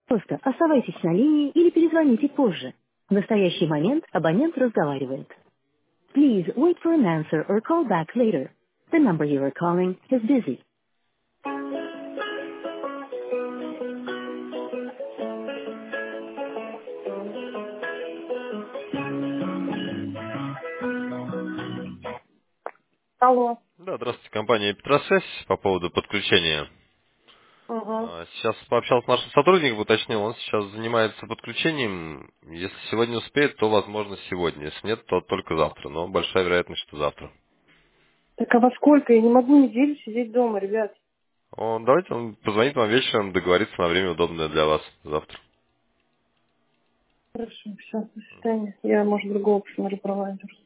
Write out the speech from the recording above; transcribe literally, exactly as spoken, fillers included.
Просто оставайтесь на линии или перезвоните позже. В настоящий момент абонент разговаривает. Please wait for an answer or call back later. The number you are calling is busy. Алло. Да, здравствуйте, компания Петросвязь по поводу подключения. Ага. А, Сейчас пообщался с нашим сотрудником, уточнил, он сейчас занимается подключением. Если сегодня успеет, то, возможно, сегодня. Если нет, то только завтра. Но большая вероятность, что завтра. Так а во сколько? Я не могу неделю сидеть дома, ребят. Он, давайте он позвонит вам вечером, договорится на время удобное для вас завтра. Хорошо, все, до свидания. Я, может, другого посмотрю провайдера.